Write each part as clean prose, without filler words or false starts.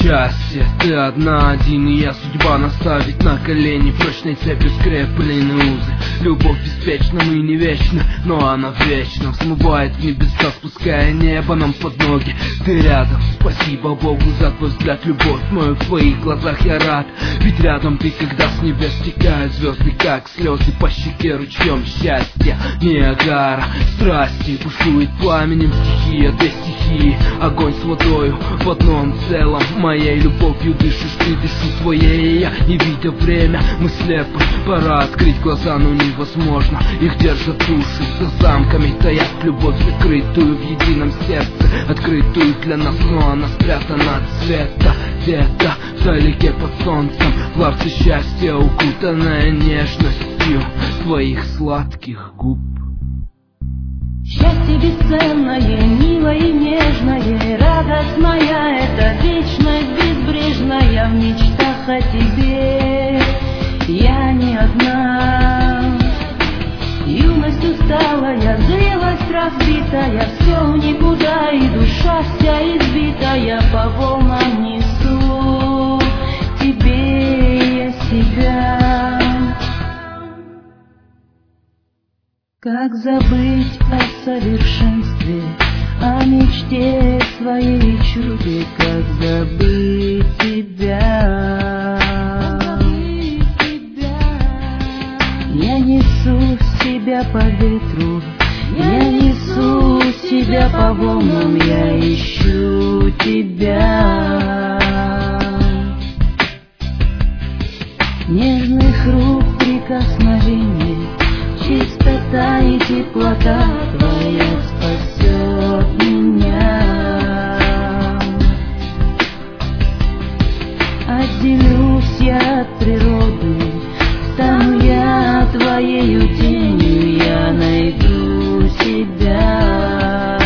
счастье. Ты одна, один, и я судьба наставить на колени. Прочной цепью скреплены узы. Любовь беспечна, мы не вечны, но она вечна. Взмывает в небеса, спуская небо нам под ноги. Ты рядом, спасибо Богу за твой взгляд, любовь мою, в твоих глазах я рад. Ведь рядом ты, когда с небес стекают звезды, как слезы по щеке ручьем счастья. Ниагара, страсти, бушует пламенем стихия, две стихии. Огонь с водою в одном целом. Моей любовью дышишь ты, дышу твоей я. Не видя время, мы слепы, пора открыть глаза, но невозможно. Их держат души за замками, таят любовь закрытую в едином сердце, открытую для нас, но она спрятана от света. Где-то вдалеке под солнцем ларцы счастья, укутанная нежностью твоих сладких губ. Счастье бесценное, милое и нежное, радость моя, это вечность безбрежная. В мечтах о тебе я не одна. Юность усталая, зрелость разбитая, все в никуда, и душа вся избитая, по волнам несу тебе я себя. Как забыть о совершенстве, о мечте своей чуде, как забыть тебя. Я несу себя по ветру, я несу себя по волнам, я ищу тебя. Нежных рук прикосновений, чистота и теплота твоя спасет меня. Отделюсь я от природы, стану я твоею тенью, я найду себя.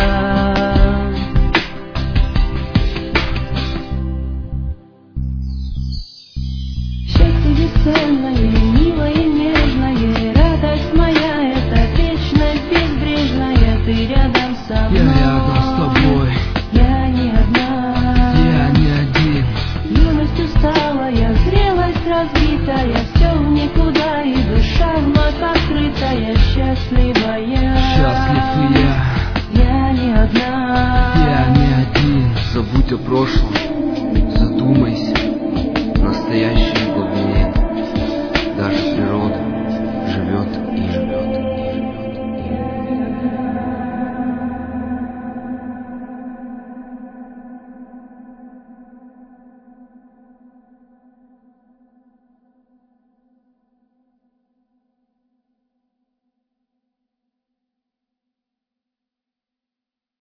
Счастье бесценное, милое и нежное, радость моя, это вечность безбрежная. Ты рядом со мной, Я рядом с тобой, я не одна, я не один. юность усталая, зрелость разбитая, все в никуда, и душа вновь открытая, счастливая. Счастлив и Я не одна, я не один. Забудь о прошлом, задумайся, настоящий.